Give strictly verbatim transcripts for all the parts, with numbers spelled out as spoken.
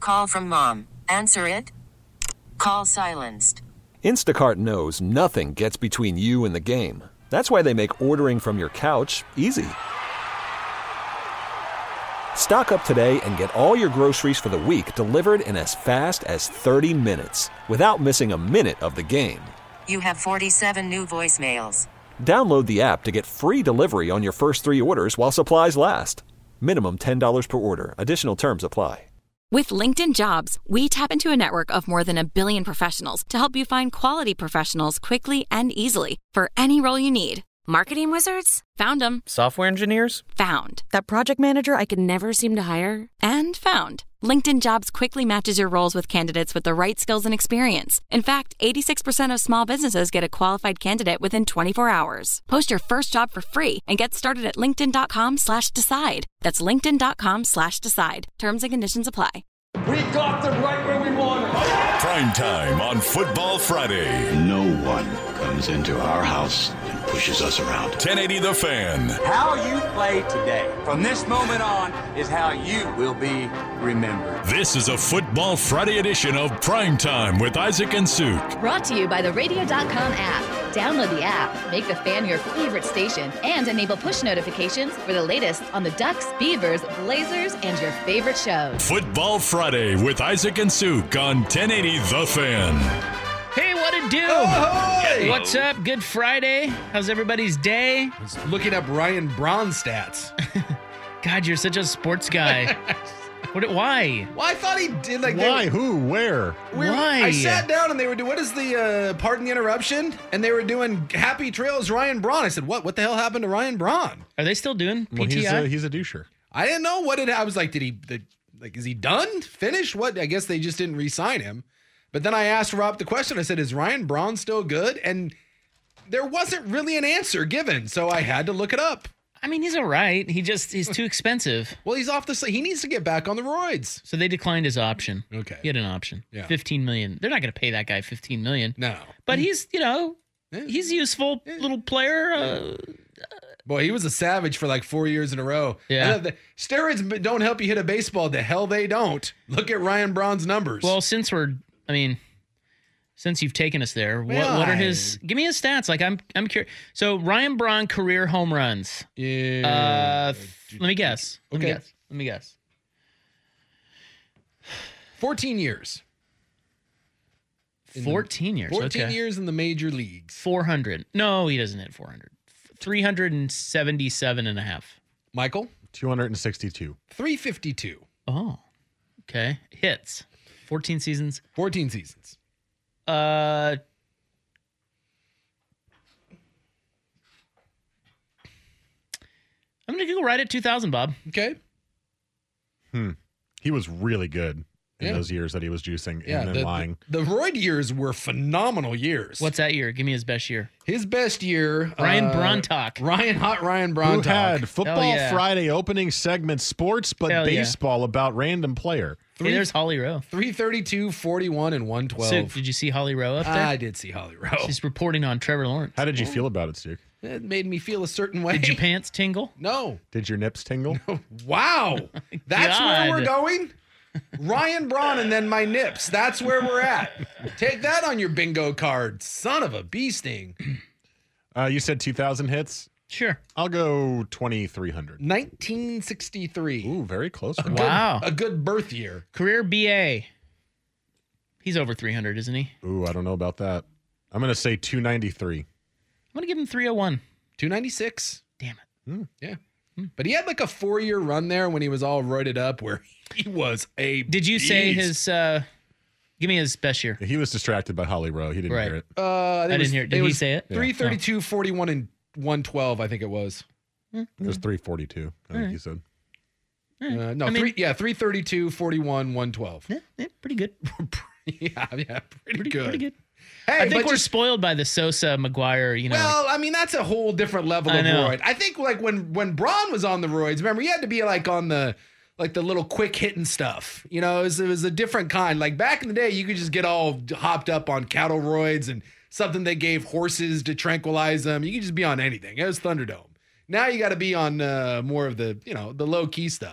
Call from mom. Answer it. Call silenced. Instacart knows nothing gets between you and the game. That's why they make ordering from your couch easy. Stock up today and get all your groceries for the week delivered in as fast as thirty minutes without missing a minute of the game. You have forty-seven new voicemails. Download the app to get free delivery on your first three orders while supplies last. Minimum ten dollars per order. Additional terms apply. With LinkedIn Jobs, we tap into a network of more than a billion professionals to help you find quality professionals quickly and easily for any role you need. Marketing wizards? Found them. Software engineers? Found. That project manager I could never seem to hire? And found. LinkedIn Jobs quickly matches your roles with candidates with the right skills and experience. In fact, eighty-six percent of small businesses get a qualified candidate within twenty-four hours. Post your first job for free and get started at linkedin.com slash decide. That's linkedin.com slash decide. Terms and conditions apply. We got them right where we want them. Prime time on Football Friday. No one comes into our house and pushes us around. ten eighty The Fan. How you play today, from this moment on, is how you will be remembered. This is a Football Friday edition of Prime Time with Isaac and Suk. Brought to you by the radio dot com app. Download the app, make the Fan your favorite station, and enable push notifications for the latest on the Ducks, Beavers, Blazers, and your favorite shows. Football Friday with Isaac and Suk on ten eighty The Fan. Hey, what it do? Oh, What's up? Good Friday. How's everybody's day? I was looking up Ryan Braun stats. God, you're such a sports guy. What? Why? Well, I thought he did like. Why? They, Who? Where? we were, Why? I sat down and they were doing. What is the? Uh, pardon the interruption. And they were doing Happy Trails Ryan Braun. I said, what? What the hell happened to Ryan Braun? Are they still doing P Well, T I? he's a, he's a doucher. I didn't know what it. I was like, did he? The, like, is he done? Finished? What? I guess they just didn't re-sign him. But then I asked Rob the question. I said, is Ryan Braun still good? And there wasn't really an answer given, so I had to look it up. I mean, he's all right. He just he's too expensive. Well, he's off the. He needs to get back on the roids. So they declined his option. Okay. He had an option. Yeah. fifteen million. They're not going to pay that guy fifteen million. No. But he's, you know, Yeah. he's a useful little player. Uh, Boy, he was a savage for like four years in a row. Yeah. I know the steroids don't help you hit a baseball. The hell they don't. Look at Ryan Braun's numbers. well, since we're, I mean, since you've taken us there, what, Well, what are I- his? Give me his stats. Like I'm, I'm curious. So Ryan Braun career home runs. yeah. Uh, th- let me guess. Let me Okay. guess. Let me guess. fourteen years. In the- Fourteen years. fourteen okay. years in the major leagues. Four hundred. No, he doesn't hit four hundred. Three hundred and seventy-seven and a half. Michael, two hundred sixty-two. three fifty-two. Oh, okay. Hits. Fourteen seasons. fourteen seasons. Uh. I'm gonna go right at two thousand, Bob. Okay. Hmm. He was really good in Yeah. those years that he was juicing Yeah. and then The, lying. the, the roid years were phenomenal years. What's that year? Give me his best year. his best year? Ryan uh, Braun talk. Ryan Hot Ryan Braun Who talk. had Football Hell yeah. Friday opening segment, sports, but Hell yeah. baseball about random player. Hey, there's Holly Rowe. three thirty-two, forty-one, and one twelve. So, did you see Holly Rowe up there? I did see Holly Rowe. She's reporting on Trevor Lawrence. How did you feel about it, Stu? It made me feel a certain way. Did your pants tingle? No. Did your nips tingle? Wow. That's where we're God. going? Ryan Braun and then my nips. That's where we're at. Take that on your bingo card. Son of a bee sting. Uh, you said two thousand hits? Sure. I'll go twenty-three hundred. nineteen sixty-three. Ooh, very close. A man. good- Wow. A good birth year. Career B A. He's over three hundred, isn't he? Ooh, I don't know about that. I'm going to say two ninety-three. I'm going to give him three oh one. two ninety-six. Damn it. Yeah. But he had like a four-year run there when he was all roided up where he was a Did you say beast. his, uh, give me his best year? He was distracted by Holly Rowe. He didn't Right. hear it. Uh, I it didn't was- hear it. Did he was say it? three thirty-two, forty-one, and one twelve, I think it was. It was three forty-two, I think you said. Uh, no, I mean- three, yeah, three thirty-two, forty-one, one twelve. Yeah, yeah, pretty good. yeah, yeah, pretty, Pretty good. Pretty good. Hey, I think but we're just- spoiled by the Sosa McGuire, you know. Well, I mean, that's a whole different level I of know. roid. I think like when when Braun was on the roids, remember, he had to be like on the like the little quick hitting stuff. You know, it was, it was a different kind. Like back in the day, you could just get all hopped up on cattle roids and something they gave horses to tranquilize them. You could just be on anything. It was Thunderdome. Now you got to be on uh, more of the, you know, the low key stuff.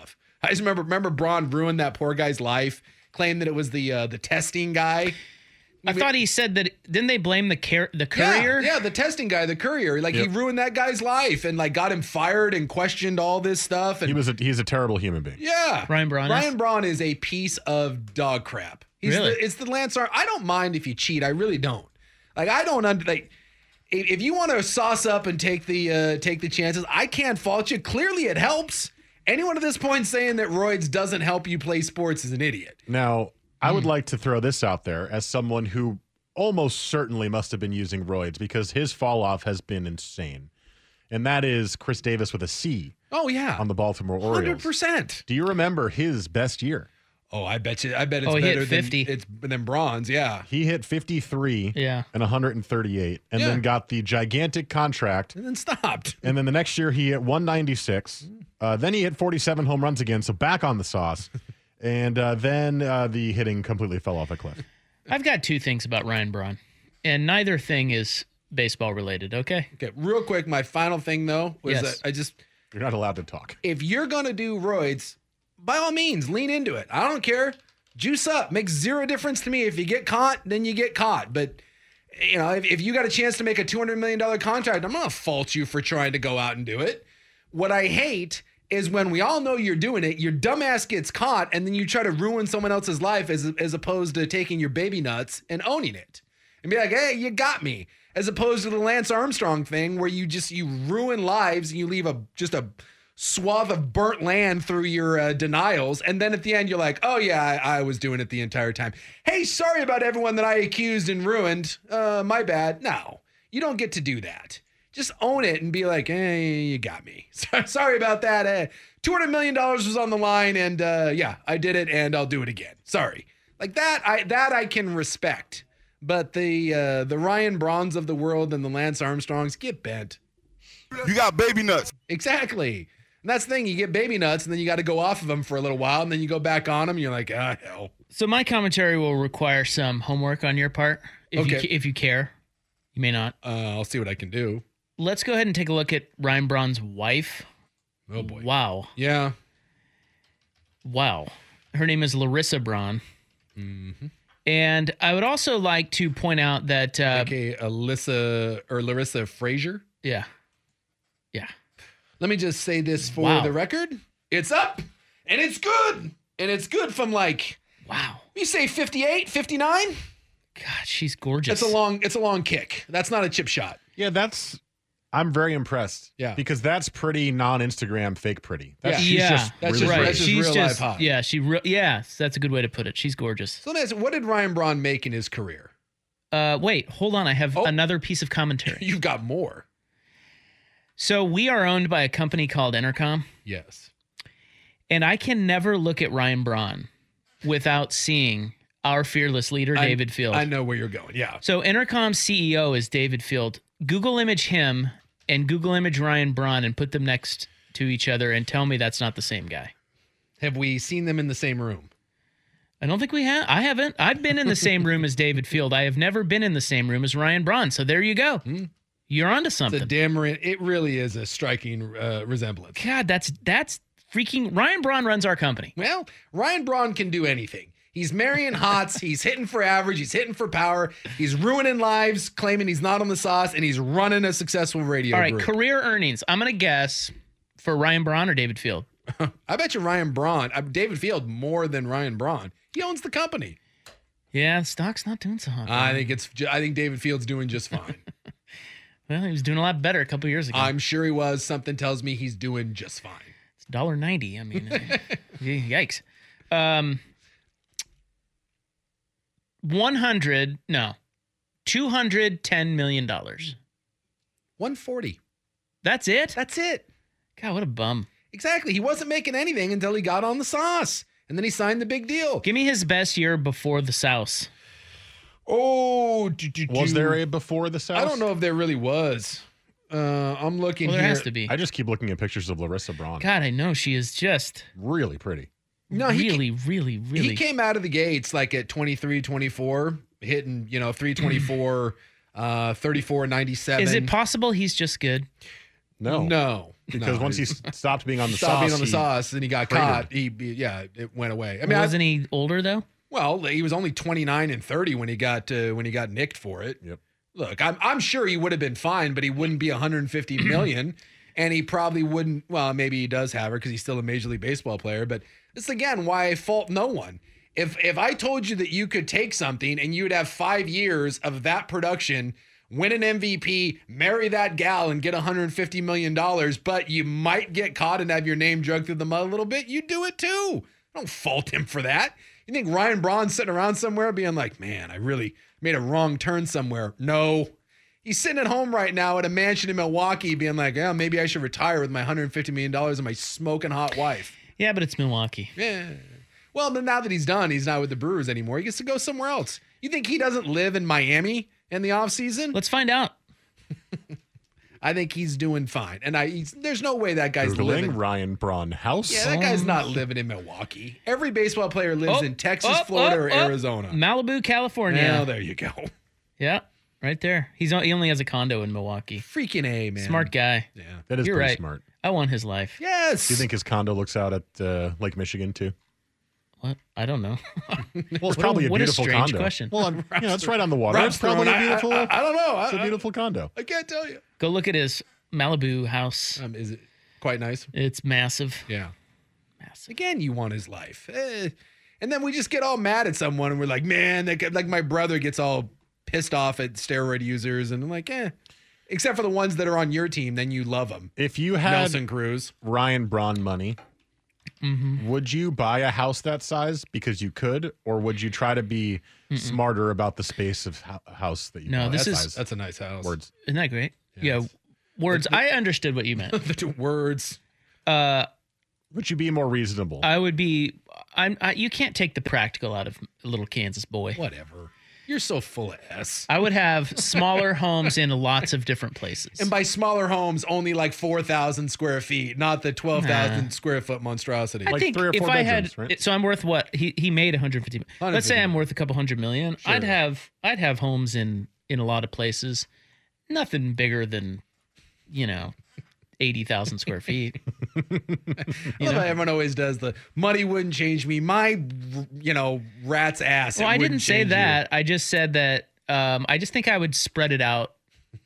I just remember remember Braun ruined that poor guy's life, claimed that it was the uh, the testing guy. I thought he said that. Didn't they blame the car- the courier? Yeah, yeah, the testing guy, the courier. Like Yep. he ruined that guy's life and like got him fired and questioned all this stuff. And He was a, he's a terrible human being. yeah, Ryan Braun is? Ryan Braun is a piece of dog crap. He's Really? the, it's the Lance Armstrong. I don't mind if you cheat. I really don't. Like I don't under like. If if you want to sauce up and take the uh, take the chances, I can't fault you. Clearly, it helps. Anyone at this point saying that roids doesn't help you play sports is an idiot. Now, I Hmm. would like to throw this out there as someone who almost certainly must have been using roids because his fall off has been insane. And that is Chris Davis with a C Oh yeah, on the Baltimore Orioles. hundred percent. Do you remember his best year? Oh, I bet you. I bet it's Oh, he hit better fifty. than it's than bronze. Yeah, He hit fifty-three Yeah. and one hundred thirty-eight and Yeah. then got the gigantic contract. and then stopped. And then the next year he hit one ninety-six. Uh, then he hit forty-seven home runs again, so back on the sauce. And uh, then uh, the hitting completely fell off a cliff. I've got two things about Ryan Braun, and neither thing is baseball related. Okay. Okay, real quick. My final thing though was Yes. that I just You're not allowed to talk. if you're gonna do roids, by all means, lean into it. I don't care. Juice up. Makes zero difference to me. If you get caught, then you get caught. But, you know, if, if you got a chance to make a two hundred million dollars contract, I'm not going to fault you for trying to go out and do it. What I hate is when we all know you're doing it, your dumbass gets caught, and then you try to ruin someone else's life as, as opposed to taking your baby nuts and owning it. And be like, hey, you got me. As opposed to the Lance Armstrong thing where you just, you ruin lives and you leave a just a swath of burnt land through your uh, denials. And then at the end, you're like, oh, yeah, I, I was doing it the entire time. Hey, sorry about everyone that I accused and ruined. Uh, my bad. No, you don't get to do that. Just own it and be like, hey, you got me. Sorry about that. Uh, two hundred million dollars was on the line. And uh, yeah, I did it and I'll do it again. Sorry. Like that, I that I can respect. But the uh, the Ryan Brauns of the world and the Lance Armstrongs get bent. You got baby nuts. Exactly. And that's the thing. You get baby nuts and then you got to go off of them for a little while. And then you go back on them. And you're like, ah, hell. So my commentary will require some homework on your part. If Okay. you if you care, you may not. Uh, I'll see what I can do. Let's go ahead and take a look at Ryan Braun's wife. Oh, boy. Wow. Yeah. Wow. Her name is Larissa Braun. Mm-hmm. And I would also like to point out that. Uh, Okay, Alyssa or Larissa Frazier. Yeah. Yeah. Let me just say this for Wow. the record. It's up and it's good. And it's good from like, wow. You say fifty-eight, fifty-nine? God, she's gorgeous. It's a long, it's a long kick. That's not a chip shot. Yeah, that's. I'm very impressed. Yeah. Because that's pretty non-Instagram fake pretty. That's, Yeah. she's yeah, just That's really just- right. that's just she's real just life hot. yeah. She re- yeah. That's a good way to put it. She's gorgeous. So let me ask you, what did Ryan Braun make in his career? Uh, wait, hold on. I have Oh. another piece of commentary. You've got more. So we are owned by a company called Intercom, Yes. and I can never look at Ryan Braun without seeing our fearless leader, I- David Field. I know where you're going. Yeah. So Intercom's C E O is David Field. Google image him and Google image Ryan Braun and put them next to each other and tell me that's not the same guy. Have we seen them in the same room? I don't think we have. I haven't. I've been in the same room as David Field. I have never been in the same room as Ryan Braun. So there you go. You're onto It's something. a damn, re- it really is a striking uh, resemblance. God, that's that's freaking Ryan Braun runs our company. Well, Ryan Braun can do anything. He's marrying hots. He's hitting for average. He's hitting for power. He's ruining lives, claiming he's not on the sauce, and he's running a successful radio All right, group. career earnings. I'm going to guess for Ryan Braun or David Field. I bet you Ryan Braun, uh, David Field, more than Ryan Braun. He owns the company. Yeah, the stock's not doing so hot. I think it's. ju- I think David Field's doing just fine. Well, he was doing a lot better a couple years ago. I'm sure he was. Something tells me he's doing just fine. It's one dollar ninety. I mean, uh, yikes. Um, one hundred, no, two hundred ten million dollars. one forty. That's it? That's it. God, what a bum. Exactly. He wasn't making anything until he got on the sauce. And then he signed the big deal. Give me his best year before the South. Oh, do, do, Was do. there a before the South? I don't know if there really was. Uh, I'm looking Well, there here. has to be. I just keep looking at pictures of Larissa Braun. God, I know she is just Really pretty. No, he really, really, really. He came out of the gates like at twenty-three, twenty-four, hitting, you know, three twenty-four, uh, thirty-four, ninety-seven. Is it possible he's just good? No. No. Because no, once he he's- s- stopped being on the stopped sauce, being on the he sauce, and he got cratered. caught. He, he- yeah, it went away. I mean, Wasn't I, he older though? well, he was only twenty-nine and thirty when he got uh, when he got nicked for it. Yep. Look, I'm I'm sure he would have been fine, but he wouldn't be one hundred fifty million, and he probably wouldn't. Well, maybe he does have her because he's still a Major League Baseball player. But this again, why I fault no one. If if I told you that you could take something and you'd have five years of that production, win an M V P, marry that gal, and get one hundred fifty million dollars, but you might get caught and have your name dragged through the mud a little bit, you do it too. I don't fault him for that. You think Ryan Braun's sitting around somewhere being like, man, I really made a wrong turn somewhere? No. He's sitting at home right now at a mansion in Milwaukee being like, yeah, maybe I should retire with my one hundred fifty million dollars and my smoking hot wife. Yeah, but it's Milwaukee. Yeah. Well, but now that he's done, he's not with the Brewers anymore. He gets to go somewhere else. You think he doesn't live in Miami in the offseason? Let's find out. I think he's doing fine. And I he's, there's no way that guy's Googling living. Ryan Braun house. Yeah, that guy's not living in Milwaukee. Every baseball player lives Oh, in Texas, oh, Florida, oh, or oh. Arizona. Malibu, California. Well, there you go. Yeah, right there. He's on, he only has a condo in Milwaukee. Freaking A, man. Smart guy. Yeah. That is You're pretty right. smart. I want his life. Yes. Do you think his condo looks out at uh, Lake Michigan too? What? I don't know. Well, it's What a- probably a what a beautiful strange condo. question. Well, I'm, you know, it's right on the water. It's probably a I- beautiful. I, I, I don't know. It's a I- beautiful condo. I can't tell you. Go look at his Malibu house. Um, is it quite nice? It's massive. Yeah. Massive. Again, you want his life. Eh. And then we just get all mad at someone and we're like, man, that guy, like my brother gets all pissed off at steroid users. And I'm like, eh. Except for the ones that are on your team, then you love them. If you had Nelson Cruz. Ryan Braun money, Mm-hmm. would you buy a house that size because you could, or would you try to be Mm-mm. smarter about the space of ho- house that you No, buy? this That is- size. That's a nice house. Words. Isn't that great? Yeah. Yes. Words. I understood what you meant. The two words. Uh, Would you be more reasonable? I would be. I'm. I, you can't take the practical out of little Kansas boy. Whatever. You're so full of S. I would have smaller homes in lots of different places. And by smaller homes, only like four thousand square feet, not the twelve thousand Nah. square foot monstrosity. I Like think three or if four I bedrooms, had, right? so I'm worth what he he made one hundred fifty. Let's say I'm worth a couple hundred million. I'd Sure. have I'd have homes in in a lot of places. Nothing bigger than, you know, eighty thousand square feet. I love how everyone always does the money wouldn't change me. My, you know, rat's ass. Well, it I wouldn't didn't say change you. that. I just said that. Um, I just think I would spread it out.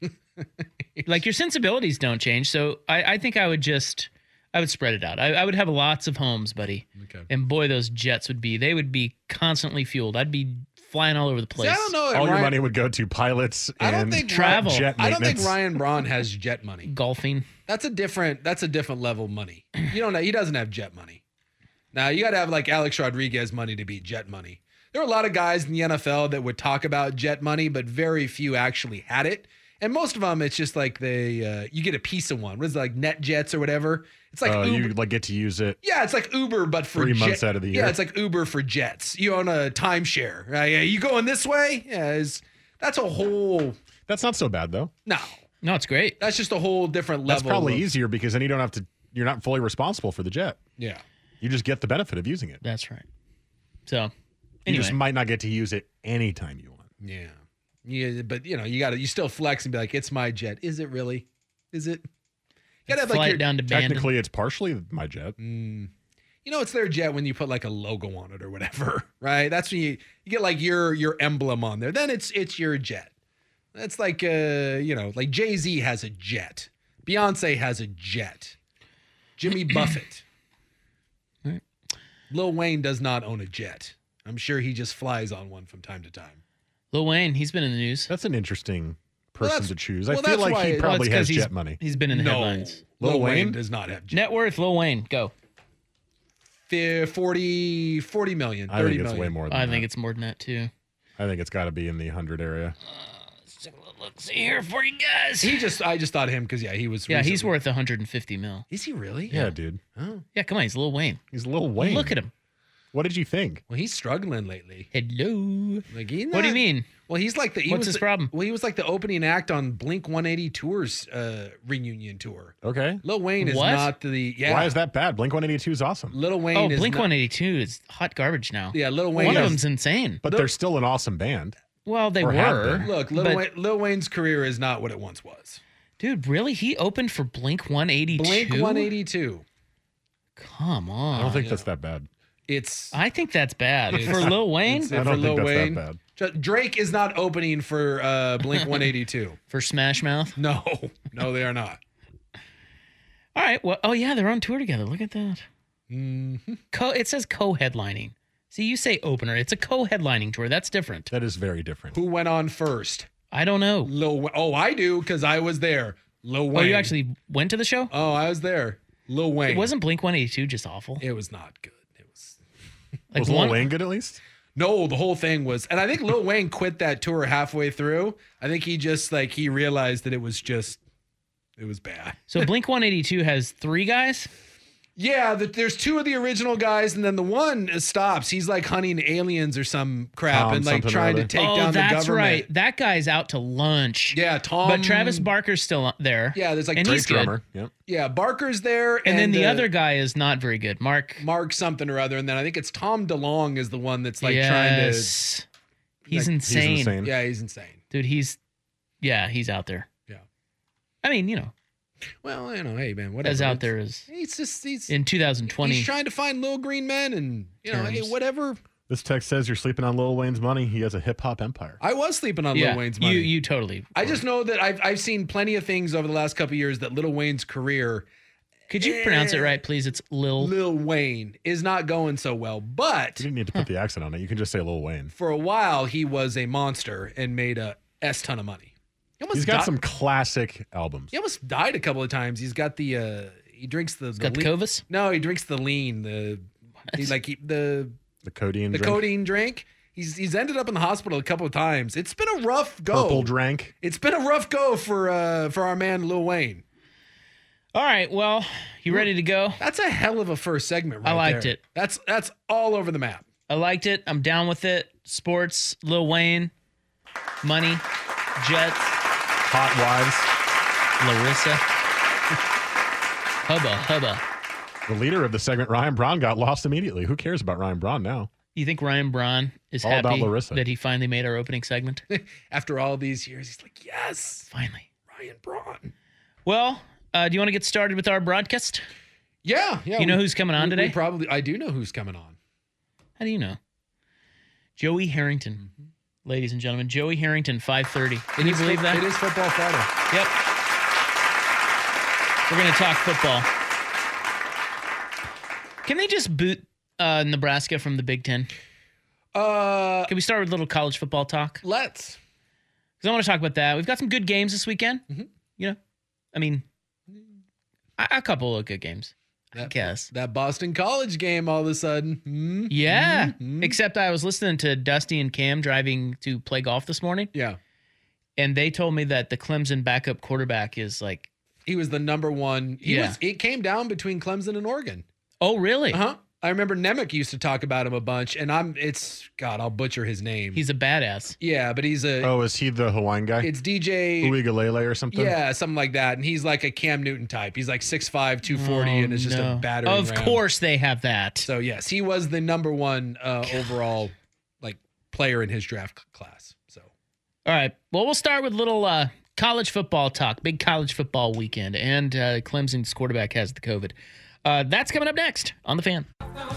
Like your sensibilities don't change, so I, I think I would just I would spread it out. I, I would have lots of homes, buddy. Okay. And boy, those jets would be they would be constantly fueled. I'd be flying all over the See, place. I don't know. All your Ryan- money would go to pilots I don't and think travel. jet I don't think maintenance. Ryan Braun has jet money. Golfing. That's a different. That's a different level of money. You don't know. He doesn't have jet money. Now you got to have like Alex Rodriguez money to be jet money. There are a lot of guys in the N F L that would talk about jet money, but very few actually had it. And most of them, it's just like they uh, you get a piece of one. What is it, like net jets or whatever? It's like Uh, Uber. you like get to use it. Yeah, it's like Uber, but for Three jet- months out of the year. Yeah, it's like Uber for jets. You own a timeshare. Right? Yeah, you going this way? Yeah, it's, that's a whole. That's not so bad though. No, No, it's great. that's just a whole different level. That's probably of- easier because then you don't have to. You're not fully responsible for the jet. Yeah. You just get the benefit of using it. That's right. So You anyway, just might not get to use it anytime you want. Yeah. Yeah, but you know, you got to you still flex and be like, it's my jet. Is it really? Is it? You got to have fly like it your, down to Bandon. Technically, it's partially my jet. Mm, you know, it's their jet when you put like a logo on it or whatever, right? That's when you you get like your your emblem on there. Then it's it's your jet. That's like uh, you know, like Jay-Z has a jet. Beyonce has a jet. Jimmy Buffett. Right. Lil Wayne does not own a jet. I'm sure he just flies on one from time to time. Lil Wayne, he's been in the news. That's an interesting Well, person that's- to choose. well, I feel that's like why he it- Well, probably it's 'cause has he's- jet money. He's been in the no, headlines. Lil, Lil Wayne? Wayne? does not have jet. Net worth, Lil Wayne, go. Fi- forty, forty million, I thirty think it's million. way more than I that. think it's more than that too. I think it's got to be in the hundred area. Let's take a little look see here for you guys. He just, I just thought him because yeah, he was. yeah, he's recently- worth one hundred fifty mil. Is he really? Yeah, dude. Oh, Yeah, come on, he's Lil Wayne. He's Lil Wayne. Look at him. What did you think? well, he's struggling lately. Hello. Like, he What do you not- mean? Well, he's like the. He What's was his the- problem? Well, he was like the opening act on Blink one eighty Tour's uh, reunion tour. Okay. Lil Wayne is What? not the. Yeah. Why is that bad? Blink one eighty-two is awesome. Lil Wayne Oh, is Blink not- one eighty-two is hot garbage now. Yeah, Lil Wayne. One of is- them's insane. But Lil- they're still an awesome band. Well, they Or have were. been. Look, Lil, but Wayne, Lil Wayne's career is not what it once was. Dude, really? He opened for Blink one eighty-two? Blink one eighty-two. Come on. I don't think that's that bad. It's. I think that's bad. For Lil Wayne? It's, I for don't Lil think that's Wayne. that bad. Drake is not opening for uh, Blink one eighty-two. For Smash Mouth? No. No, they are not. All right. Well, oh, yeah, they're on tour together. Look at that. Mm-hmm. Co- it says co-headlining. See, you say opener. It's a co-headlining tour. That's different. That is very different. Who went on first? I don't know. Lil Wa- Oh, I do because I was there. Lil Wayne. Oh, you actually went to the show? Oh, I was there. Lil Wayne. It wasn't Blink one eighty-two just awful? It was not good. It was. Like was one- Lil Wayne good at least? No, the whole thing was, and I think Lil Wayne quit that tour halfway through. I think he just like he realized that it was just, it was bad. So Blink one eighty-two has three guys? Yeah, the, there's two of the original guys, and then the one stops. He's like hunting aliens or some crap, Tom and like something or trying to other. take oh, down the that's government. right. That guy's out to lunch. Yeah, Tom. But Travis Barker's still there. Yeah, there's like and three he's good. Drummer. Yep. Yeah, Barker's there, And, then the uh, other guy is not very good. Mark. Mark something or other, and then I think it's Tom DeLonge is the one that's like yes. trying to. He's like, insane. He's insane. Yeah, he's insane. Dude, he's, yeah, he's out there. Yeah. I mean, you know, Well, you know, hey man, whatever. as out It's- there as He's just he's in two thousand twenty. he's trying to find little green men, and you know, hey, Terms. whatever. This text says you're sleeping on Lil Wayne's money. He has a hip hop empire. I was sleeping on yeah, Lil Wayne's money. You, you totally. I just know that I've I've seen plenty of things over the last couple of years that Lil Wayne's career. Could you pronounce it right, please? It's Lil. Lil Wayne is not going so well, but You didn't need to put the accent on it. You can just say Lil Wayne. for a while he was a monster and made a s ton of money. He almost He's got di- some classic albums. He almost died a couple of times. He's got the uh he drinks the, the got the lean- Covis? No, he drinks the lean. The he, like he, the The codeine the drink. codeine drink. He's he's ended up in the hospital a couple of times. It's been a rough go. Purple drank. It's been a rough go for uh for our man Lil Wayne. All right. Well, you ready to go? That's a hell of a first segment right I liked there. it. That's that's all over the map. I liked it. I'm down with it. Sports, Lil Wayne, money, Jets, Hot Larissa, hubba hubba. wives. The leader of the segment, Ryan Braun, got lost immediately. Who cares about Ryan Braun now? You think Ryan Braun is All about happy Larissa. that he finally made our opening segment? After all these years, he's like, yes, Finally. Ryan Braun. Well, uh, do you want to get started with our broadcast? Yeah, yeah. You know we- who's coming on we- we today? probably. I do know who's coming on. How do you know? Joey Harrington. Ladies and gentlemen, Joey Harrington, five thirty. Can you It is believe fo- that? It is Football Friday. Yep. We're going to talk football. Can they just boot uh, Nebraska from the Big Ten? Uh, Can we start with a little college football talk? let's. Because I want to talk about that. We've got some good games this weekend. Mm-hmm. You know, I mean, a, a couple of good games, I That- guess. That Boston College game all of a sudden. Hmm? Yeah. Mhm. Except I was listening to Dusty and Cam driving to play golf this morning, Yeah. and they told me that the Clemson backup quarterback is like, He was the number one. He Yeah. was. It came down between Clemson and Oregon. oh, really? Uh huh. I remember Nemec used to talk about him a bunch, and I'm. It's God. I'll butcher his name. He's a badass. yeah, but he's a. Oh, is he the Hawaiian guy? It's D J. Uigalele or something? Yeah, something like that. And he's like a Cam Newton type. He's like six five, two forty, Oh, and it's just no. a battering Of ram. course they have that. So yes, he was the number one uh, overall like player in his draft c- class. So All right. Well, we'll start with little uh, college football talk. Big college football weekend, and uh, Clemson's quarterback has the COVID. Uh, that's coming up next on The Fan.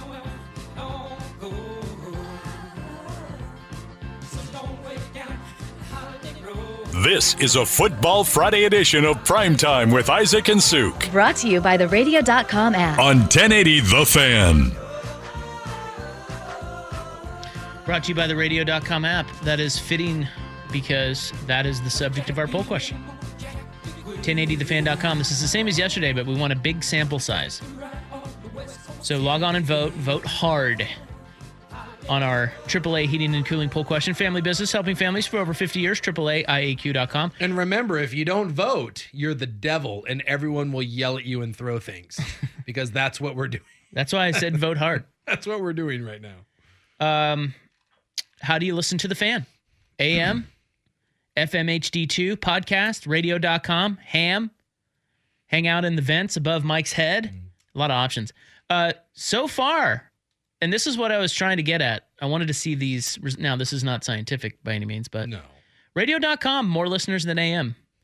This is a Football Friday edition of Primetime with Isaac and Suk Brought to you by the radio dot com app. on ten eighty The Fan. Brought to you by the radio dot com app. That is fitting because that is the subject of our poll question. ten eighty the fan dot com. This is the same as yesterday, but we want a big sample size. So log on and vote. Vote hard on our triple A heating and cooling poll question. Family business, helping families for over fifty years. triple A I A Q dot com. and remember, if you don't vote, you're the devil, and everyone will yell at you and throw things because that's what we're doing. That's why I said vote hard. That's what we're doing right now. Um, how do you listen to The Fan? A M, F M H D two, podcast, radio dot com, ham, hang out in the vents above Mike's head. A lot of options. Uh, so far, and this is what I was trying to get at. I wanted to see these. Now, this is not scientific by any means, but No. radio dot com, more listeners than A M.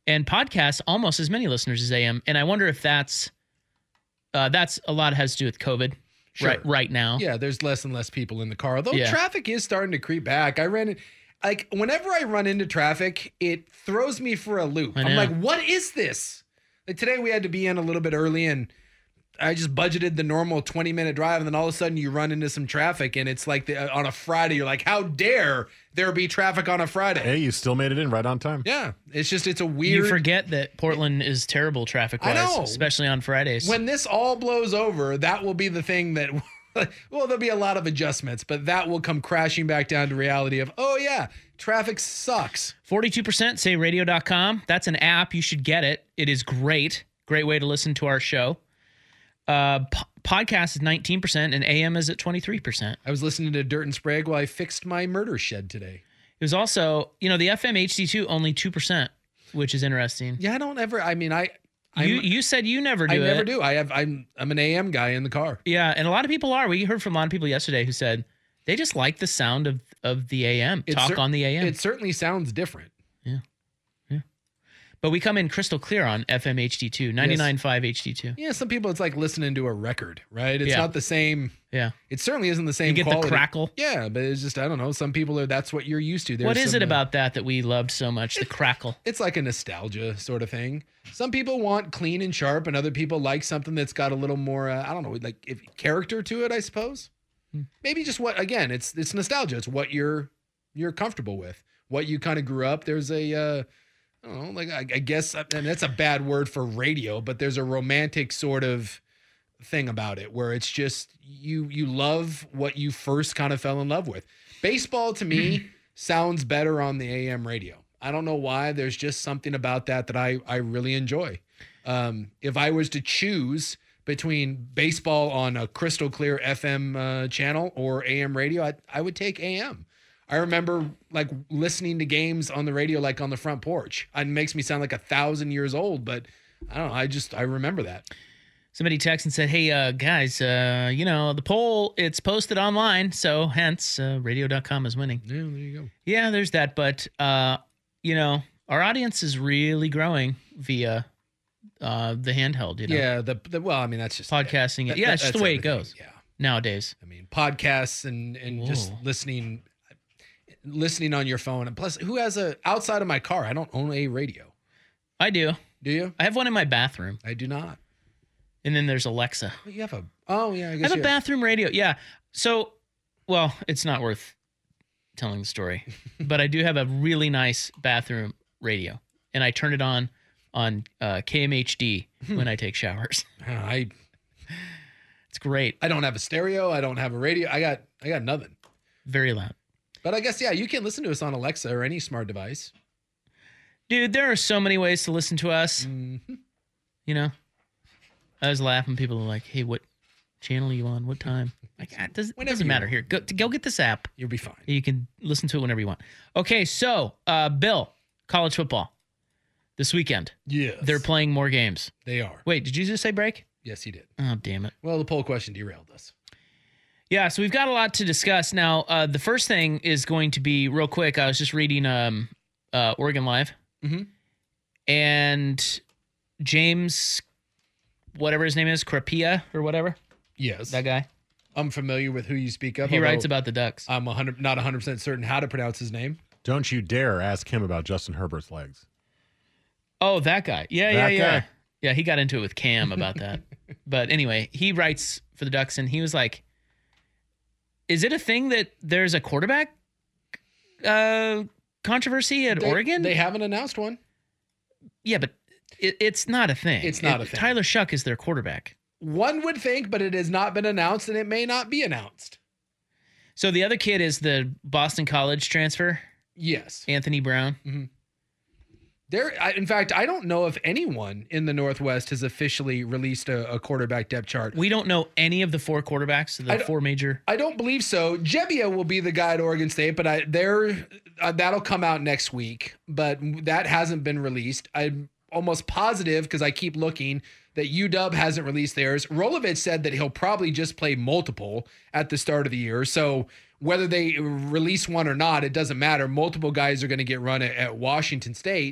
and podcasts almost as many listeners as A M. And I wonder if that's uh, that's a lot has to do with COVID Sure. right right now. Yeah, there's less and less people in the car. Although Yeah. traffic is starting to creep back. I ran it like whenever I run into traffic, it throws me for a loop. I I'm know. like, what is this? Like today we had to be in a little bit early and I just budgeted the normal twenty minute drive, and then all of a sudden you run into some traffic, and it's like the, on a Friday, you're like, how dare there be traffic on a Friday? Hey, you still made it in right on time. Yeah, it's just, it's a weird. You forget that Portland is terrible traffic-wise, I know. especially on Fridays. When this all blows over, that will be the thing that, well, there'll be a lot of adjustments, but that will come crashing back down to reality of, oh yeah, traffic sucks. forty-two percent say radio dot com. That's an app. You should get it. It is great. Great way to listen to our show. Uh, po- podcast is nineteen percent and A M is at twenty-three percent. I was listening to Dirt and Sprague while I fixed my murder shed today. It was also, you know, the F M H D two only two percent, which is interesting. Yeah, I don't ever, I mean, I, I'm, You you said you never do I it. never do. I have, I'm, I'm an A M guy in the car. Yeah, and a lot of people are. We heard from a lot of people yesterday who said they just like the sound of, of the A M, It talk cer- on the A M. It certainly sounds different. But we come in crystal clear on F M H D two, ninety-nine point five H D two. Yeah, some people, it's like listening to a record, right? It's Yeah. not the same. Yeah. It certainly isn't the same You get quality. the crackle. Yeah, but it's just, I don't know. Some people are, that's what you're used to. There's What is some, it uh, about that that we loved so much, the crackle? It's like a nostalgia sort of thing. Some people want clean and sharp, and other people like something that's got a little more, uh, I don't know, like if, character to it, I suppose. Hmm. Maybe just what, again, it's it's nostalgia. It's what you're you're comfortable with, what you kind of grew up. There's a, uh, I don't know, like I, I guess, and that's a bad word for radio, but there's a romantic sort of thing about it where it's just you you love what you first kind of fell in love with. Baseball to me sounds better on the A M radio. I don't know why. There's just something about that that I I really enjoy. Um, if I was to choose between baseball on a crystal clear F M uh, channel or A M radio, I I would take A M. I remember like listening to games on the radio, like on the front porch. It makes me sound like a thousand years old, but I don't know. I just, I remember that. Somebody texted and said, hey, uh, guys, uh, you know, the poll, it's posted online. So hence uh, radio dot com is winning. Yeah, there you go. Yeah, there's that. But, uh, you know, our audience is really growing via uh, the handheld, you know. Yeah. The, the well, I mean, that's just Podcasting. that- yeah, that- it's just the that's way everything. it goes Yeah. nowadays. I mean, podcasts and, and just Whoa. listening, listening on your phone. And plus, who has a, outside of my car, I don't own a radio. I do. Do you? I have one in my bathroom. I do not. And then there's Alexa. But you have a, oh yeah, I I guess have a you bathroom radio. Yeah. So, well, it's not worth telling the story, but I do have a really nice bathroom radio, and I turn it on on uh, K M H D when I take showers. I, It's great. I don't have a stereo. I don't have a radio. I got, I got nothing. Very loud. But I guess, yeah, you can listen to us on Alexa or any smart device. Dude, there are so many ways to listen to us. Mm-hmm. You know, I was laughing. People are like, hey, what channel are you on? What time? Like, ah, it doesn't, it Whenever doesn't you matter. want. Here, go, go get this app. You'll be fine. You can listen to it whenever you want. Okay, so, uh, Bill, college football this weekend. Yes. They're playing more games. They are. Wait, did you just say break? Yes, he did. Oh, damn it. Well, the poll question derailed us. Yeah, so we've got a lot to discuss. Now, uh, the first thing is going to be real quick. I was just reading um, uh, Oregon Live. Mm-hmm. And James, whatever his name is, Crapia or whatever, Yes. that guy. I'm familiar with who you speak of. He although writes about the Ducks. I'm one hundred, not one hundred percent certain how to pronounce his name. Don't you dare ask him about Justin Herbert's legs. Oh, that guy. Yeah, That yeah, yeah. guy. Yeah, he got into it with Cam about that. But anyway, he writes for the Ducks, and he was like, is it a thing that there's a quarterback uh, controversy at They- Oregon? They haven't announced one. Yeah, but it, it's not a thing. It's not It- a thing. Tyler Shuck is their quarterback. One would think, but it has not been announced, and it may not be announced. So the other kid is the Boston College transfer, Yes. Anthony Brown. There, I, in fact, I don't know if anyone in the Northwest has officially released a, a quarterback depth chart. We don't know any of the four quarterbacks, I the don't- four major. I don't believe so. Jebbia will be the guy at Oregon State, but I there uh, that'll come out next week. But that hasn't been released. I'm almost positive because I keep looking that U W hasn't released theirs. Rolovich said that he'll probably just play multiple at the start of the year. So whether they release one or not, it doesn't matter. Multiple guys are going to get run at, at Washington State.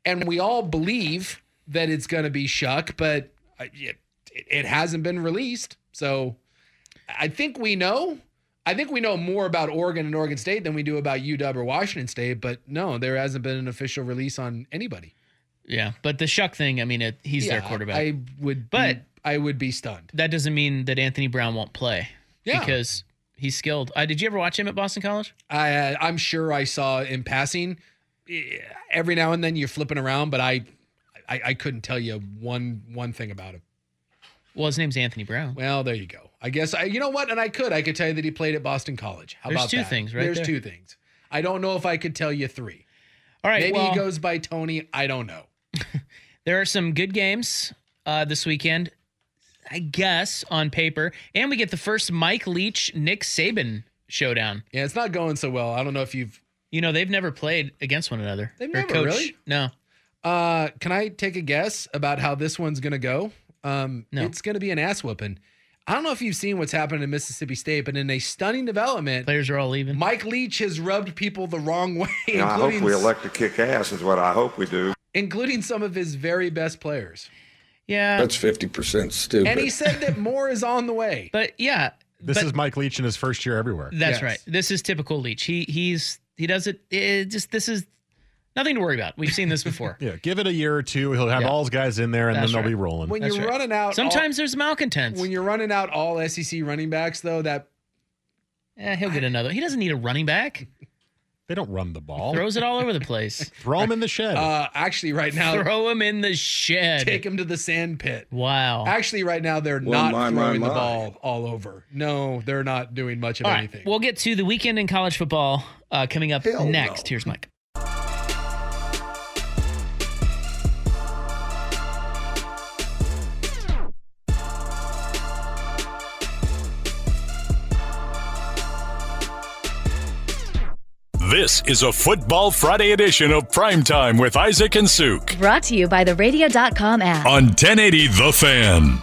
and we all believe that it's going to be Shuck, but it, it hasn't been released. So I think we know. I think we know more about Oregon and Oregon State than we do about U W or Washington State, but no, there hasn't been an official release on anybody. Yeah, but the Shuck thing, I mean, it, he's yeah, their quarterback. I would, but be, I would be stunned. That doesn't mean that Anthony Brown won't play. Yeah, because he's skilled. Uh, did you ever watch him at Boston College? I, uh, I'm sure I saw in passing. Every now and then you're flipping around, but I, I, I couldn't tell you one one thing about him. Well, his name's Anthony Brown. Well, there you go. I guess I, you know what, and I could, I could tell you that he played at Boston College. How There's about two that? things, right There's there. two things. I don't know if I could tell you three. All right, maybe well, he goes by Tony. I don't know. There are some good games uh, this weekend, I guess, on paper, and we get the first Mike Leach, Nick Saban showdown. Yeah, it's not going so well. I don't know if you've. You know, they've never played against one another. They've Or never coach, really. No. Uh, can I take a guess about how this one's going to go? Um, No. It's going to be an ass whooping. I don't know if you've seen what's happened in Mississippi State, but in a stunning development, players are all leaving. Mike Leach has rubbed people the wrong way, You know, I hope including, we elect to kick ass is what I hope we do. including some of his very best players. Yeah. That's fifty percent stupid. And he said that more is on the way. But yeah. This but is Mike Leach in his first year everywhere. That's Yes. right. This is typical Leach. He he's he does it, it just this is nothing to worry about. We've seen this before. Yeah, give it a year or two. He'll have Yeah. all his guys in there, and That's then they'll right. be rolling. When That's you're right. running out, Sometimes all, there's malcontents. when you're running out all S E C running backs, though, that Eh, he'll get another. He doesn't need a running back. They don't run the ball. Throws it all over the place. Throw him in the shed. uh, actually right now, Throw him in the shed. take him to the sand pit. Wow. Actually, right now they're Well, not my, throwing my, the my. ball all over. No, they're not doing much of All right, anything. we'll get to the weekend in college football uh, coming up Hell next. no. Here's Mike. This is a Football Friday edition of Primetime with Isaac and Suk Brought to you by the radio dot com app. on ten eighty The Fan.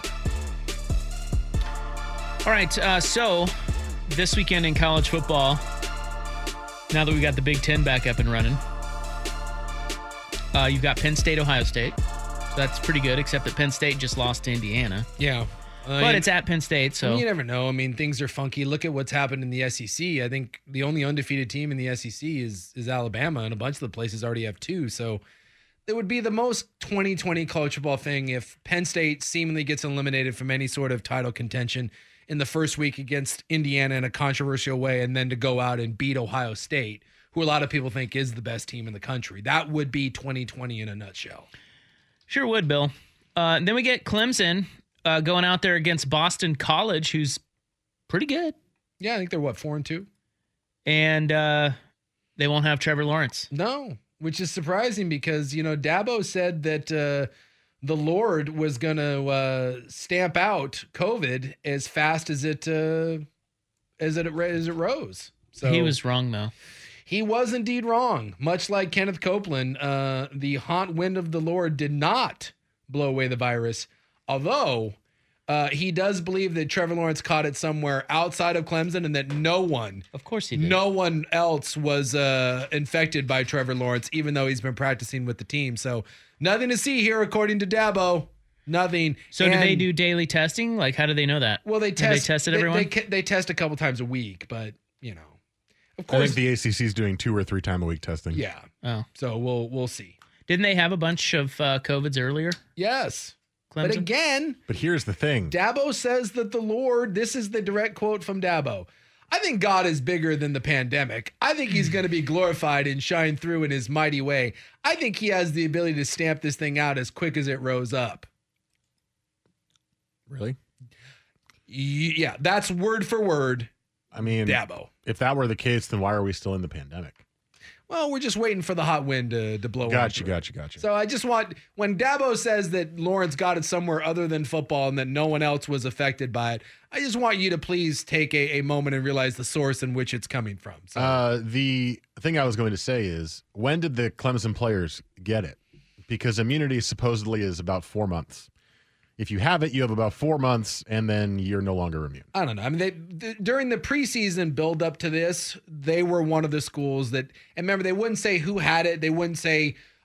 All right, uh, so this weekend in college football, now that we got the Big Ten back up and running, uh, you've got Penn State, Ohio State. So that's pretty good, except that Penn State just lost to Indiana. yeah. Uh, But you- it's at Penn State, so you never know. I mean, things are funky. Look at what's happened in the S E C. I think the only undefeated team in the S E C is is Alabama, and a bunch of the places already have two. So it would be the most twenty twenty college football thing if Penn State seemingly gets eliminated from any sort of title contention in the first week against Indiana in a controversial way, and then to go out and beat Ohio State, who a lot of people think is the best team in the country. That would be twenty twenty in a nutshell. sure would, Bill. Uh, then we get Clemson uh, going out there against Boston College, who's pretty good. Yeah, I think they're what, four and two? And uh, they won't have Trevor Lawrence. No, which is surprising because, you know, Dabo said that uh, the Lord was going to uh, stamp out COVID as fast as it uh, as it as it rose. So He was wrong, though. he was indeed wrong. Much like Kenneth Copeland, uh, the haunt wind of the Lord did not blow away the virus, although uh, he does believe that Trevor Lawrence caught it somewhere outside of Clemson and that no one, Of course he did. no one else was uh, infected by Trevor Lawrence, even though he's been practicing with the team. So nothing to see here, according to Dabo. Nothing. So do they And- do daily testing? Like, how do they know that? Well, they Have test. They tested they- everyone? They, ca- they test a couple times a week, but you know, of I course, think the A C C is doing two or three time a week testing. yeah. oh. So we'll we'll see. Didn't they have a bunch of uh, COVIDs earlier? Yes, Clemson? but again, But here's the thing. Dabo says that the Lord. This is the direct quote from Dabo. I think God is bigger than the pandemic. I think he's going to be glorified and shine through in his mighty way. I think he has the ability to stamp this thing out as quick as it rose up. Really? Yeah, that's word for word. I mean, Dabo. if that were the case, then why are we still in the pandemic? Well, we're just waiting for the hot wind to, to blow. Gotcha, on through. gotcha, gotcha. So I just want, when Dabo says that Lawrence got it somewhere other than football and that no one else was affected by it, I just want you to please take a, a moment and realize the source in which it's coming from. So, Uh, the thing I was going to say is, when did the Clemson players get it? Because immunity supposedly is about four months. If you have it, you have about four months, and then you're no longer immune. I don't know. I mean, they, th- during the preseason build up to this, they were one of the schools that, and remember, they wouldn't say who had it. They wouldn't say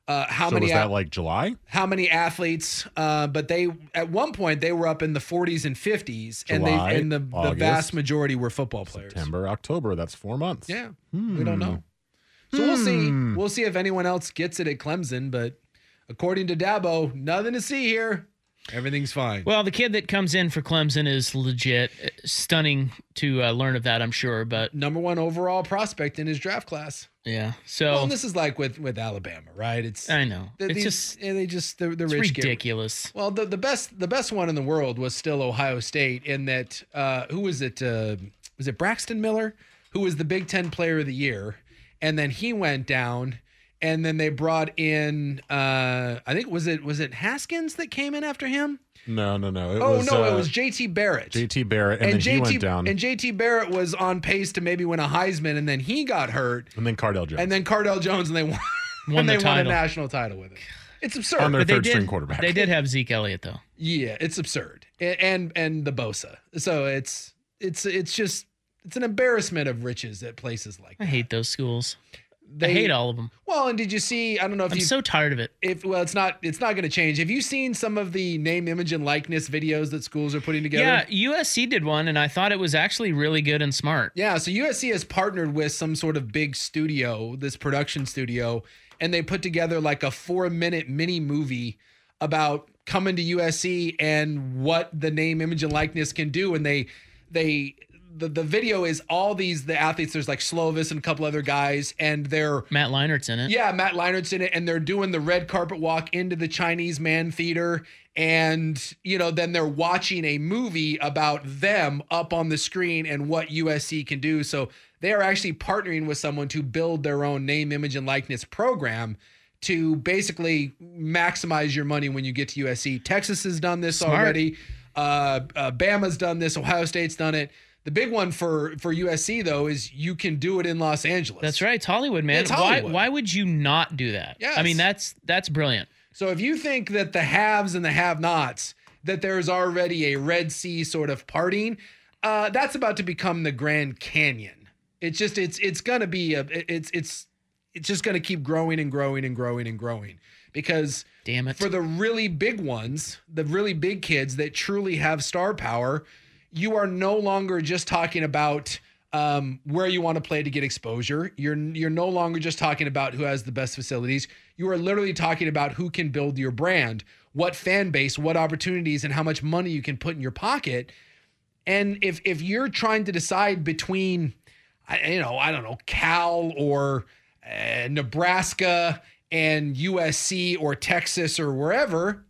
Uh, how so many? was that a- like July? How many athletes? Uh, but they at one point they were up in the forties and fifties, and they July, and the, the August, vast majority were football players. September, October. That's four months. Yeah, Hmm. we don't know. So we'll see. Hmm. We'll see if anyone else gets it at Clemson. But according to Dabo, nothing to see here. Everything's fine. Well, the kid that comes in for Clemson is legit. Stunning to uh, learn of that, I'm sure. But number one overall prospect in his draft class. Yeah. So well, and this is like with, with Alabama, right? It's I know. It's It's these, just yeah, they just the the it's rich get- ridiculous. well, the the best the best one in the world was still Ohio State. In that, uh, who was it? Uh, was it Braxton Miller, who was the Big Ten Player of the Year, and then he went down. And then they brought in, uh, I think was it was it Haskins that came in after him? No, no, no. It oh was, no, uh, it was J T Barrett. J T Barrett, and, then J T he went down. And J T Barrett was on pace to maybe win a Heisman, and then he got hurt. And then Cardell Jones. And then Cardell Jones, and they won, Won and the they won a title. national title with it. It's absurd. On their But they third did, string quarterback. They did have Zeke Elliott though. Yeah, it's absurd, and and, and the Bosa. So it's it's it's just it's an embarrassment of riches at places like I that. hate those schools. They I hate all of them. Well, and did you see? I don't know if I'm you. so tired of it. If well, it's not. It's not going to change. Have you seen some of the name, image, and likeness videos that schools are putting together? Yeah, U S C did one, and I thought it was actually really good and smart. Yeah, so U S C has partnered with some sort of big studio, this production studio, and they put together like a four-minute mini movie about coming to U S C and what the name, image, and likeness can do. And they, they, the, the video is all these the athletes. There's like Slovis and a couple other guys, and they're Matt Leinert's in it. yeah, Matt Leinert's in it, and they're doing the red carpet walk into the Chinese Man Theater. And, you know, then they're watching a movie about them up on the screen and what U S C can do. So they are actually partnering with someone to build their own name, image, and likeness program to basically maximize your money when you get to U S C. Texas has done this Smart. already. Uh, uh, Bama's done this. Ohio State's done it. The big one for, for U S C, though, is you can do it in Los Angeles. That's right. It's Hollywood, man. It's Hollywood. Why why would you not do that? Yes. I mean, that's that's brilliant. So if you think that the haves and the have-nots, that there's already a Red Sea sort of parting, uh, that's about to become the Grand Canyon. It's just it's it's gonna be a it's it's it's just gonna keep growing and growing and growing and growing because Damn it. for the really big ones, the really big kids that truly have star power, you are no longer just talking about um, where you want to play to get exposure. You're you're no longer just talking about who has the best facilities. You are literally talking about who can build your brand, what fan base, what opportunities, and how much money you can put in your pocket. And if if you're trying to decide between, I- you know, I don't know, Cal or uh, Nebraska and U S C or Texas or wherever,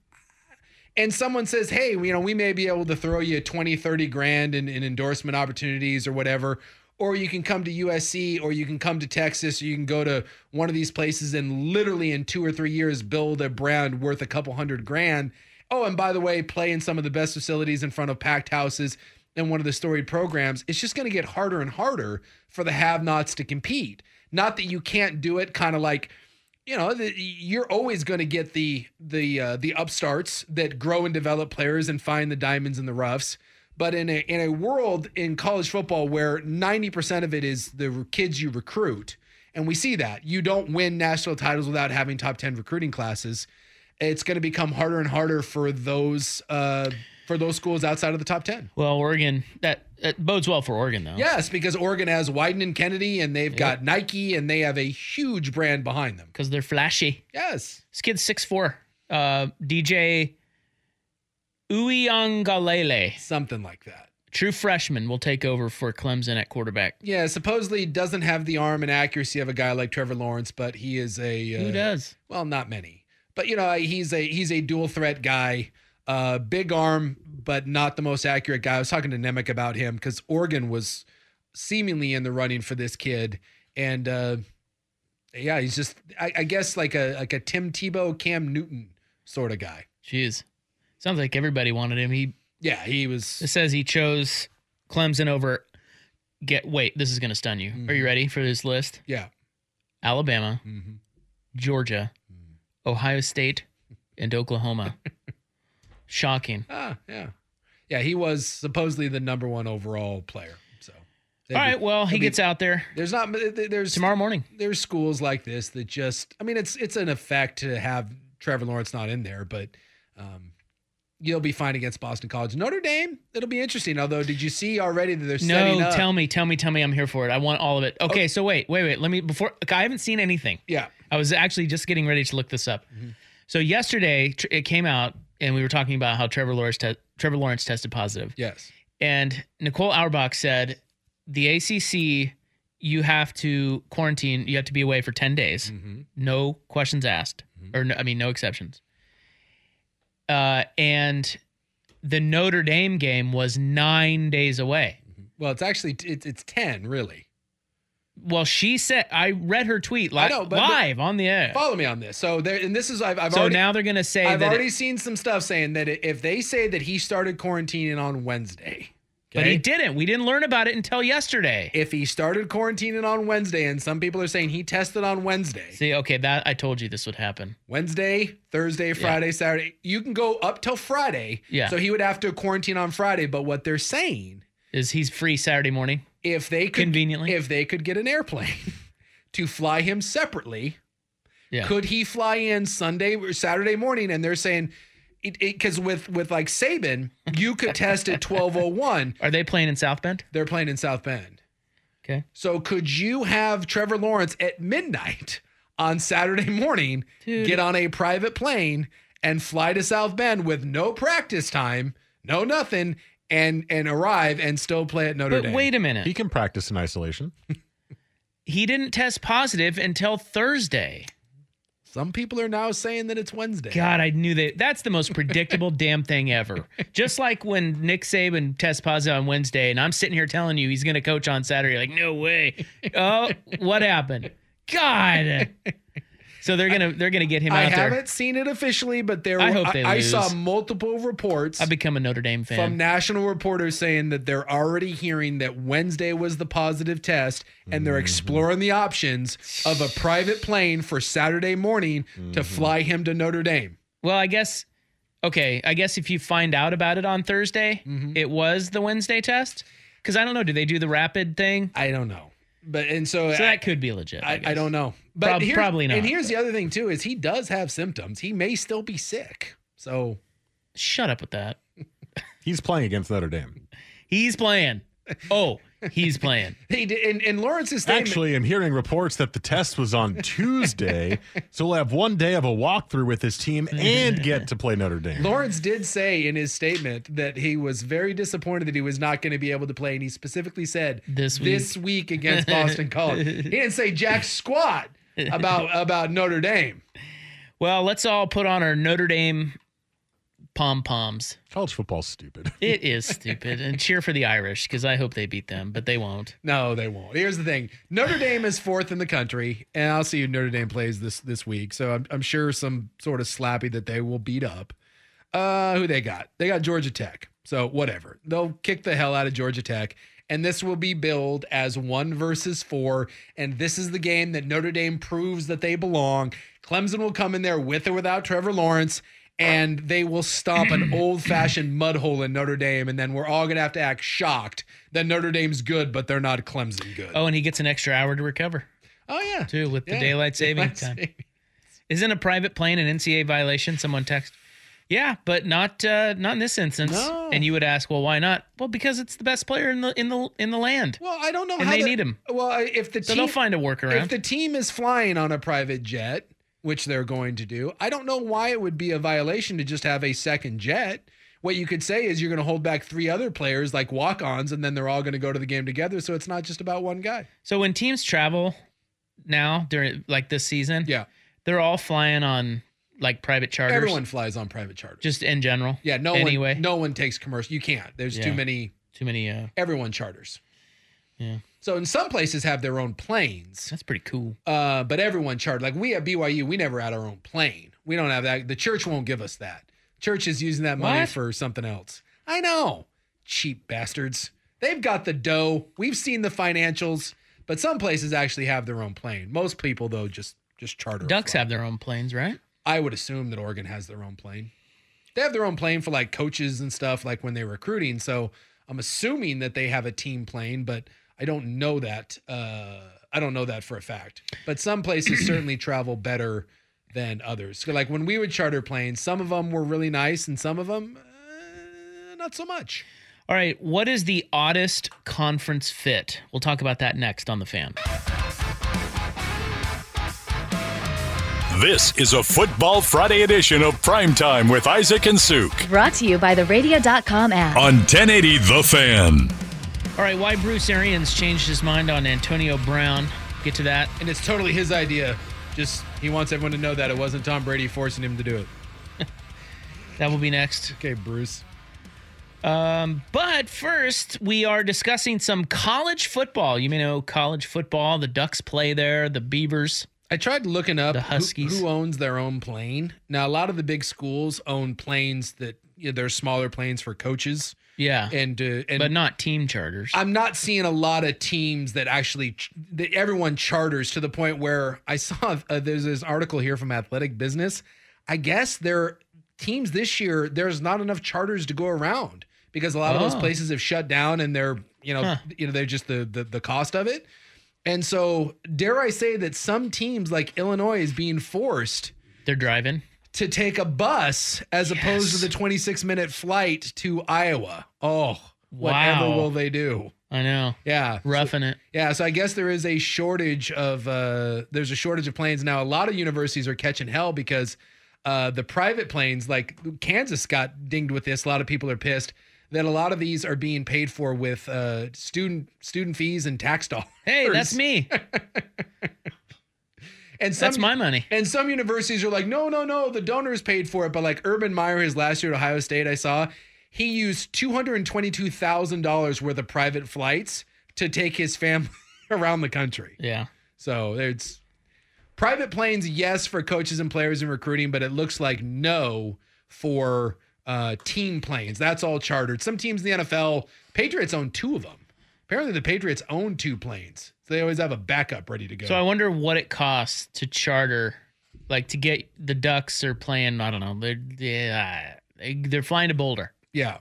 and someone says, hey, you know, we may be able to throw you twenty, thirty grand in, in endorsement opportunities or whatever, or you can come to U S C or you can come to Texas or you can go to one of these places and literally in two or three years build a brand worth a couple hundred grand. Oh, and by the way, play in some of the best facilities in front of packed houses and one of the storied programs. It's just going to get harder and harder for the have-nots to compete. Not that you can't do it kind of like, you know, the, you're always going to get the the uh, the upstarts that grow and develop players and find the diamonds in the roughs. But in a in a world in college football where ninety percent of it is the kids you recruit, and we see that you don't win national titles without having top ten recruiting classes, it's going to become harder and harder for those uh, for those schools outside of the top ten. Well, Oregon, that, that bodes well for Oregon, though. Yes, because Oregon has Wyden and Kennedy, and they've got Nike, and they have a huge brand behind them. Because they're flashy. Yes. This kid's six foot four. Uh, D J Uiagalelei. Something like that. True freshman will take over for Clemson at quarterback. Yeah, supposedly doesn't have the arm and accuracy of a guy like Trevor Lawrence, but he is a... Uh, Who does? Well, not many. But, you know, he's a he's a dual threat guy. Uh, big arm, but not the most accurate guy. I was talking to Nemec about him because Oregon was seemingly in the running for this kid. And, uh, yeah, he's just, I, I guess, like a like a Tim Tebow, Cam Newton sort of guy. Jeez. Sounds like everybody wanted him. He Yeah, he was... It says he chose Clemson over... Get Wait, this is going to stun you. Mm-hmm. Are you ready for this list? Yeah. Alabama, Mm-hmm. Georgia, mm. Ohio State, and Oklahoma. Shocking. Ah, yeah. Yeah, he was supposedly the number one overall player. So All right, well, he be, gets out there. There's not there's tomorrow morning. There's schools like this that just I mean it's it's an effect to have Trevor Lawrence not in there, but um, you'll be fine against Boston College. Notre Dame, it'll be interesting. Although, did you see already that they're setting No, up? tell me, tell me, tell me. I'm here for it. I want all of it. Okay, Oh. so wait, wait, wait. Let me before. I haven't seen anything. Yeah, I was actually just getting ready to look this up. Mm-hmm. So yesterday tr- it came out, and we were talking about how Trevor Lawrence te- Trevor Lawrence tested positive. Yes, and Nicole Auerbach said the A C C, you have to quarantine. You have to be away for ten days. Mm-hmm. No questions asked, Mm-hmm. or no, I mean, no exceptions. Uh, and the Notre Dame game was nine days away. well, it's actually it's it's ten really. Well, she said, I read her tweet li- I know, but- but- live on the air. Follow me on this. So there, and this is I've, I've so already now they're going to say I've that already it- seen some stuff saying that if they say that he started quarantining on Wednesday, but he didn't. We didn't learn about it until yesterday. If he started quarantining on Wednesday, and some people are saying he tested on Wednesday, See, okay, that I told you this would happen. Wednesday, Thursday, Friday, Saturday, you can go up till Friday. Yeah. So he would have to quarantine on Friday. But what they're saying Is he's free Saturday morning? if they could Conveniently. if they could get an airplane to fly him separately, Yeah. could he fly in Sunday or Saturday morning? And they're saying because with with like Saban, you could test at twelve oh one. Are they playing in South Bend? They're playing in South Bend. Okay. So could you have Trevor Lawrence at midnight on Saturday morning Dude. get on a private plane and fly to South Bend with no practice time, no nothing, and and arrive and still play at Notre But Dame? wait a minute. He can practice in isolation. He didn't test positive until Thursday. Some people are now saying that it's Wednesday. God, I knew that. That's the most predictable damn thing ever. Just like when Nick Saban tests positive on Wednesday, and I'm sitting here telling you he's going to coach on Saturday. Like, no way. Oh, what happened? God. So they're gonna they're gonna get him I out there. haven't seen it officially, but there. I hope they I, I lose. saw multiple reports. I've become a Notre Dame fan. From national reporters saying that they're already hearing that Wednesday was the positive test, and they're exploring the options of a private plane for Saturday morning to fly him to Notre Dame. Well, I guess, okay, I guess if you find out about it on Thursday, Mm-hmm. it was the Wednesday test? Because I don't know. Do they do the rapid thing? I don't know. But and so, So I, that could be legit. I, I, guess. I don't know. But Prob- here's- probably not. And here's the other thing too: is he does have symptoms. He may still be sick. So Shut up with that. He's playing against Notre Dame. He's playing. Oh, he's playing. he did. And, and Lawrence's statement. Actually, I'm hearing reports that the test was on Tuesday, so we'll have one day of a walkthrough with his team and get to play Notre Dame. Lawrence did say in his statement that he was very disappointed that he was not going to be able to play, and he specifically said This week. this week against Boston College. He didn't say jack squat about about Notre Dame. Well, let's all put on our Notre Dame pom poms. College football's stupid. It is stupid. And cheer for the Irish because I hope they beat them, but they won't. No, they won't. Here's the thing: Notre Dame is fourth in the country, and I'll see who Notre Dame plays this this week. So I'm, I'm sure some sort of slappy that they will beat up. Uh, who they got? They got Georgia Tech. So whatever, they'll kick the hell out of Georgia Tech. And this will be billed as one versus four. And this is the game that Notre Dame proves that they belong. Clemson will come in there with or without Trevor Lawrence, and they will stomp an old-fashioned mud hole in Notre Dame. And then we're all going to have to act shocked that Notre Dame's good, but they're not Clemson good. Oh, and he gets an extra hour to recover. Oh, yeah. Too, with the Yeah. daylight saving Daylight time. saving. Isn't a private plane an N C A A violation? Someone text. Yeah, but not uh, not in this instance. No. And you would ask, well, why not? Well, because it's the best player in the in the in the land. Well, I don't know And how they the- need him. Well, if the So team, they'll find a workaround. If the team is flying on a private jet, which they're going to do, I don't know why it would be a violation to just have a second jet. What you could say is you're going to hold back three other players like walk-ons, and then they're all going to go to the game together. So it's not just about one guy. So when teams travel now during like this season, Yeah, they're all flying on like private charters. everyone flies on private charters. just in general. Yeah, no anyway. one, no one takes commercial. You can't. There's Yeah. too many. Too many. Uh, Everyone charters. yeah, So in some places have their own planes. that's pretty cool. Uh, but everyone chartered. Like we at B Y U, we never had our own plane. We don't have that. The church won't give us that. Church is using that money What? for something else. I know. Cheap bastards. They've got the dough. We've seen the financials, but some places actually have their own plane. Most people, though, just just charter. a Ducks flight. have their own planes, right? I would assume that Oregon has their own plane. They have their own plane for like coaches and stuff, like when they're recruiting. So I'm assuming that they have a team plane, but I don't know that. Uh, I don't know that for a fact. But some places certainly travel better than others. So like when we would charter planes, some of them were really nice and some of them uh, not so much. All right, what is the oddest conference fit? We'll talk about that next on The Fan. This is a Football Friday edition of Primetime with Isaac and Suk. Brought to you by the radio dot com app. On ten eighty The Fan. All right, why Bruce Arians changed his mind on Antonio Brown. Get to that. And it's totally his idea. Just he wants everyone to know that it wasn't Tom Brady forcing him to do it. That will be next. Okay, Bruce. Um, but first, we are discussing some college football. You may know college football. The Ducks play there. The Beavers. I tried looking up the Huskies. Who, who owns their own plane. Now, a lot of the big schools own planes that you know, they're smaller planes for coaches. Yeah, and, uh, and but not team charters. I'm not seeing a lot of teams that actually that everyone charters to the point where I saw uh, there's this article here from Athletic Business. I guess their teams this year there's not enough charters to go around because a lot of Oh. those places have shut down and they're you know Huh. you know they're just the, the the cost of it. And so dare I say that some teams like Illinois is being forced They're driving. to take a bus as Yes. opposed to the twenty-six minute flight to Iowa. Oh, whatever Wow. will they do? I know. Yeah. Roughing so, it. Yeah. So I guess there is a shortage of, uh, there's a shortage of planes. Now, a lot of universities are catching hell because uh, the private planes, like Kansas got dinged with this. A lot of people are pissed that a lot of these are being paid for with uh, student student fees and tax dollars. Hey, that's me. And some, That's my money. And some universities are like, no, no, no, the donors paid for it. But like Urban Meyer, his last year at Ohio State, I saw, he used two hundred twenty-two thousand dollars worth of private flights to take his family around the country. Yeah. So it's private planes, yes, for coaches and players and recruiting, but it looks like no for uh, team planes. That's all chartered. Some teams in the N F L, Patriots own two of them. Apparently the Patriots own two planes. So they always have a backup ready to go. So I wonder what it costs to charter, like to get the Ducks are playing. I don't know. They're yeah, they, they're flying to Boulder. Yeah.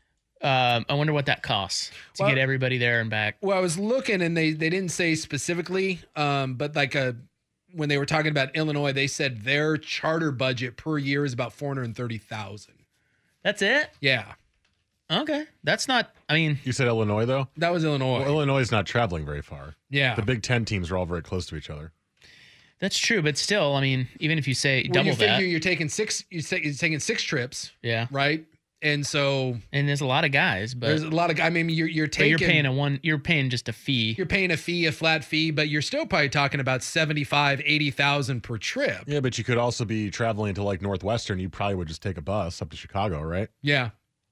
Um, I wonder what that costs to Well- get everybody there and back. Well, I was looking and they, they didn't say specifically, um, but like a, when they were talking about Illinois, they said their charter budget per year is about four hundred thirty thousand dollars. That's it? Yeah. Okay. That's not, I mean. You said Illinois, though? That was Illinois. Well, Illinois is not traveling very far. Yeah. The Big Ten teams are all very close to each other. That's true, but still, I mean, even if you say When double you figure that. you're taking six, you're, ta- you're taking six trips. Yeah. Right. And so. And there's a lot of guys, but. There's a lot of, I mean, you're, you're but taking. you're paying a one, you're paying just a fee. You're paying a fee, a flat fee, but you're still probably talking about seventy-five, eighty thousand per trip. Yeah, but you could also be traveling to like Northwestern. You probably would just take a bus up to Chicago, right? Yeah.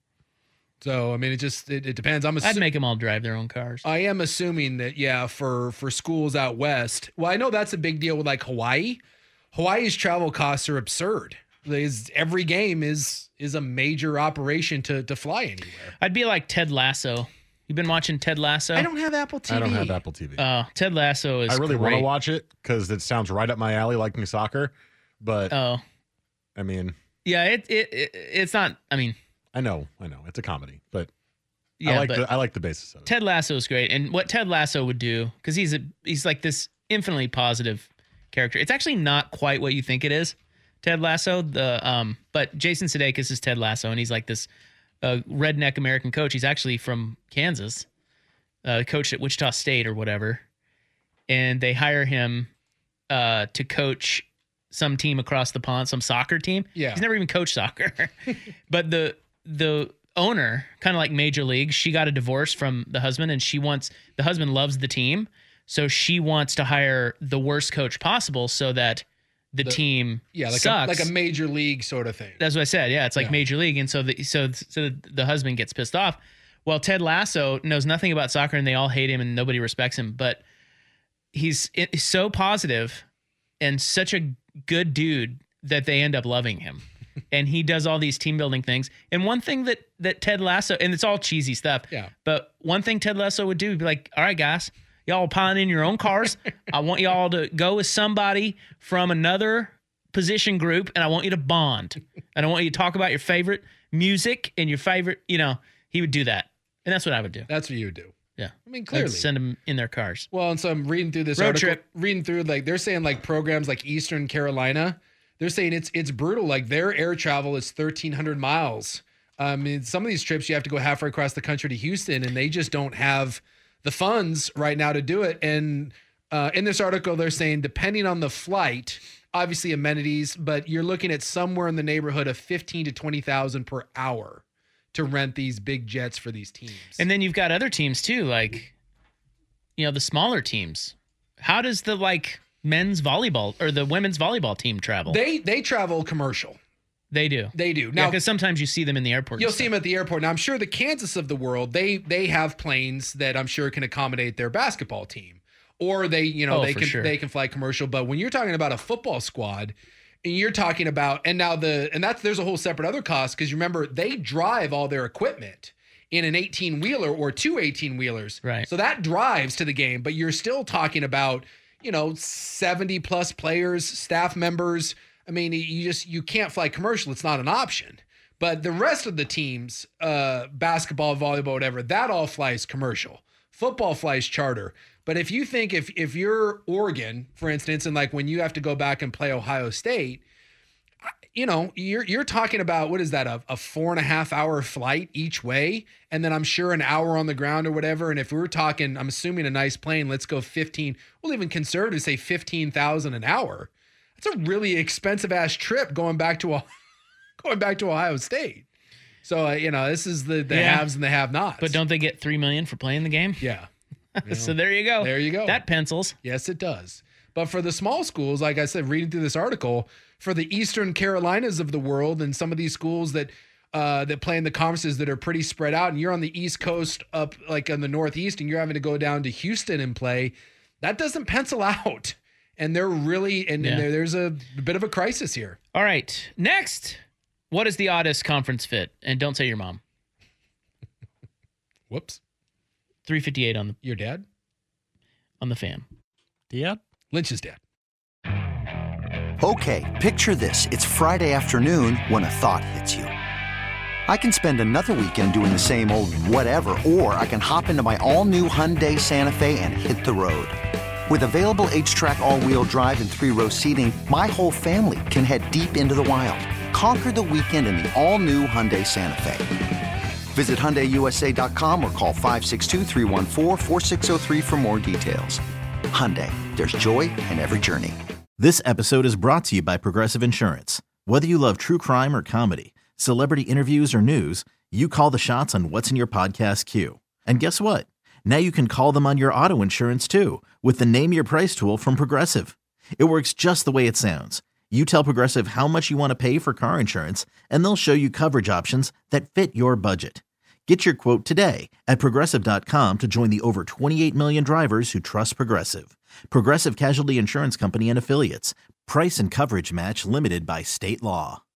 So, I mean, it just, it, it depends. I'm I'd assu- make them all drive their own cars. I am assuming that, yeah, for, for schools out west. Well, I know that's a big deal with like Hawaii. Hawaii's travel costs are absurd. There's, every game is is a major operation to to fly anywhere. I'd be like Ted Lasso. You've been watching Ted Lasso? I don't have Apple T V. I don't have Apple T V. Oh, Ted Lasso is I really great. want to watch it because it sounds right up my alley, liking soccer. But Oh, I mean, yeah. It, it it it's not. I mean, I know, I know, it's a comedy, but yeah. I like but the I like the basis of it. Ted Lasso is great, and what Ted Lasso would do, because he's a he's like this infinitely positive character. It's actually not quite what you think it is. Ted Lasso, the um, but Jason Sudeikis is Ted Lasso, and he's like this uh, redneck American coach. He's actually from Kansas, uh, coached at Wichita State or whatever, and they hire him uh, to coach some team across the pond, some soccer team. Yeah. He's never even coached soccer, but the the owner, kind of like Major League, she got a divorce from the husband, and she wants the husband loves the team, so she wants to hire the worst coach possible so that the, The- team Yeah, like sucks. a, like a major league sort of thing. That's what I said. Yeah, it's like Yeah. Major League, and so the so so the husband gets pissed off. Well, Ted Lasso knows nothing about soccer, and they all hate him, and nobody respects him. But he's it, so positive and such a good dude that they end up loving him. And he does all these team building things. And one thing that that Ted Lasso, and it's all cheesy stuff. Yeah. But one thing Ted Lasso would do would be like, all right, guys, y'all piling in your own cars. I want y'all to go with somebody from another position group, and I want you to bond. And I want you to talk about your favorite music and your favorite, you know, he would do that. And that's what I would do. That's what you would do. Yeah. I mean, clearly. Let's send them in their cars. Well, and so I'm reading through this Road article, trip. reading through, like, they're saying, like, programs like Eastern Carolina, they're saying it's it's brutal. Like, their air travel is thirteen hundred miles. I mean, some of these trips, you have to go halfway across the country to Houston, and they just don't have the funds right now to do it. And uh, in this article, they're saying, depending on the flight, obviously amenities, but you're looking at somewhere in the neighborhood of fifteen to twenty thousand per hour to rent these big jets for these teams. And then you've got other teams too, like, you know, the smaller teams. How does the like men's volleyball or the women's volleyball team travel? They they travel commercial. They do. They do. Now, Now, because sometimes you see them in the airport. you'll see them at the airport. Now, I'm sure the Kansas of the world, they they have planes that I'm sure can accommodate their basketball team, or they, you know, Oh, they for can sure. they can fly commercial. But when you're talking about a football squad, and you're talking about, and now the and that's there's a whole separate other cost because you remember they drive all their equipment in an eighteen wheeler or two eighteen wheelers, right? So that drives to the game, but you're still talking about, you know, seventy plus players, staff members. I mean, you just you can't fly commercial. It's not an option. But the rest of the teams, uh, basketball, volleyball, whatever, that all flies commercial. Football flies charter. But if you think if if you're Oregon, for instance, and like when you have to go back and play Ohio State, you know, you're you're talking about, what is that, a, a four and a half hour flight each way, and then I'm sure an hour on the ground or whatever. And if we were talking, I'm assuming a nice plane, let's go fifteen. We'll even conservative say fifteen thousand an hour. That's a really expensive ass trip going back to a going back to Ohio State. So uh, you know, this is the the Yeah. haves and the have-nots. But don't they get three million for playing the game? Yeah. You know, so there you go. There you go. That pencils. Yes, it does. But for the small schools, like I said, reading through this article, for the Eastern Carolinas of the world and some of these schools that uh, that play in the conferences that are pretty spread out, and you're on the East Coast up like in the Northeast, and you're having to go down to Houston and play, that doesn't pencil out. And they're really, and, Yeah. and there, there's a bit of a crisis here. All right. Next, what is the oddest conference fit? And don't say your mom. Whoops. three fifty-eight on the Your dad? on the Fan. Dad? Lynch's dad. Okay, picture this. It's Friday afternoon when a thought hits you. I can spend another weekend doing the same old whatever, or I can hop into my all-new Hyundai Santa Fe and hit the road. With available H-Track all-wheel drive and three-row seating, my whole family can head deep into the wild. Conquer the weekend in the all-new Hyundai Santa Fe. Visit Hyundai U S A dot com or call five six two, three one four, four six zero three for more details. Hyundai, there's joy in every journey. This episode is brought to you by Progressive Insurance. Whether you love true crime or comedy, celebrity interviews or news, you call the shots on what's in your podcast queue. And guess what? Now you can call them on your auto insurance too with the Name Your Price tool from Progressive. It works just the way it sounds. You tell Progressive how much you want to pay for car insurance, and they'll show you coverage options that fit your budget. Get your quote today at Progressive dot com to join the over twenty-eight million drivers who trust Progressive. Progressive Casualty Insurance Company and Affiliates. Price and coverage match limited by state law.